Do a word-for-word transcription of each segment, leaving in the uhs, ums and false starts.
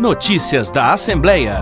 Notícias da Assembleia.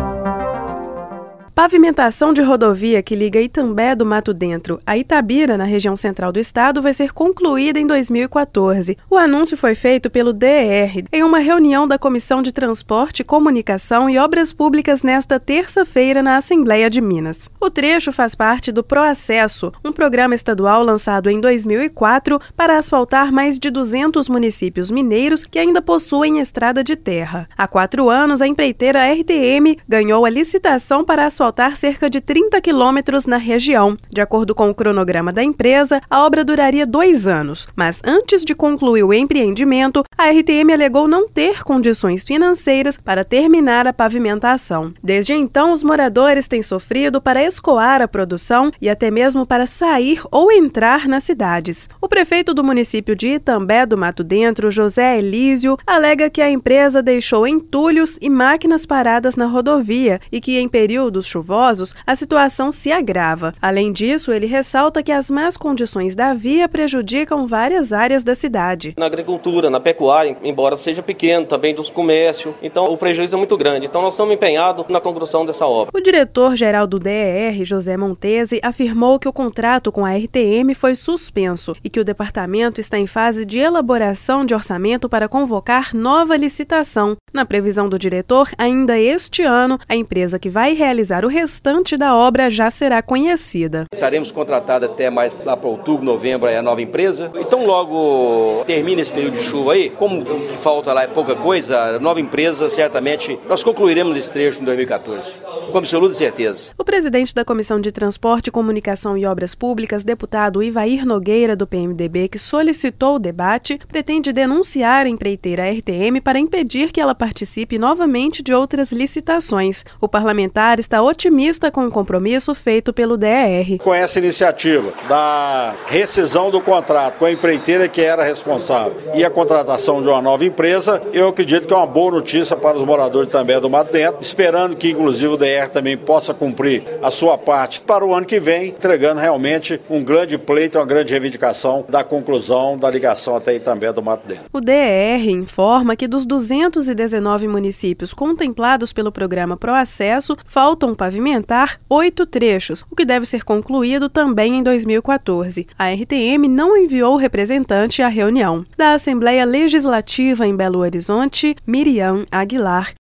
Pavimentação de rodovia que liga Itambé do Mato Dentro a Itabira, na região central do estado, vai ser concluída em dois mil e quatorze. O anúncio foi feito pelo D E R em uma reunião da Comissão de Transporte, Comunicação e Obras Públicas nesta terça-feira na Assembleia de Minas. O trecho faz parte do Proacesso, um programa estadual lançado em dois mil e quatro para asfaltar mais de duzentos municípios mineiros que ainda possuem estrada de terra. Há quatro anos, a empreiteira R T M ganhou a licitação para asfaltar asfaltar cerca de trinta quilômetros na região. De acordo com o cronograma da empresa, a obra duraria dois anos, mas antes de concluir o empreendimento, a R T M alegou não ter condições financeiras para terminar a pavimentação. Desde então, os moradores têm sofrido para escoar a produção e até mesmo para sair ou entrar nas cidades. O prefeito do município de Itambé do Mato Dentro, José Elísio, alega que a empresa deixou entulhos e máquinas paradas na rodovia e que em períodos chuvosos, a situação se agrava. Além disso, ele ressalta que as más condições da via prejudicam várias áreas da cidade. Na agricultura, na pecuária, embora seja pequeno, também dos comércios, então o prejuízo é muito grande. Então nós estamos empenhados na conclusão dessa obra. O diretor-geral do D E R, José Montese, afirmou que o contrato com a R T M foi suspenso e que o departamento está em fase de elaboração de orçamento para convocar nova licitação. Na previsão do diretor, ainda este ano, a empresa que vai realizar o restante da obra já será conhecida. Estaremos contratados até mais lá para outubro, novembro, é a nova empresa. Então logo termina esse período de chuva aí, como o que falta lá é pouca coisa, a nova empresa certamente nós concluiremos esse trecho em dois mil e quatorze, com absoluta certeza. O presidente da Comissão de Transporte, Comunicação e Obras Públicas, deputado Ivair Nogueira, do P M D B, que solicitou o debate, pretende denunciar a empreiteira R T M para impedir que ela participe novamente de outras licitações. O parlamentar está otimista com o compromisso feito pelo D E R. Com essa iniciativa da rescisão do contrato com a empreiteira que era responsável e a contratação de uma nova empresa, eu acredito que é uma boa notícia para os moradores também do Mato Dentro, esperando que inclusive o D E R também possa cumprir a sua parte para o ano que vem, entregando realmente um grande pleito, uma grande reivindicação da conclusão da ligação até Itambé do Mato Dentro. O D E R informa que dos duzentos e dezenove municípios contemplados pelo programa Proacesso, faltam pavimentar oito trechos, o que deve ser concluído também em dois mil e quatorze. A R T M não enviou representante à reunião. Da Assembleia Legislativa em Belo Horizonte, Miriam Aguilar.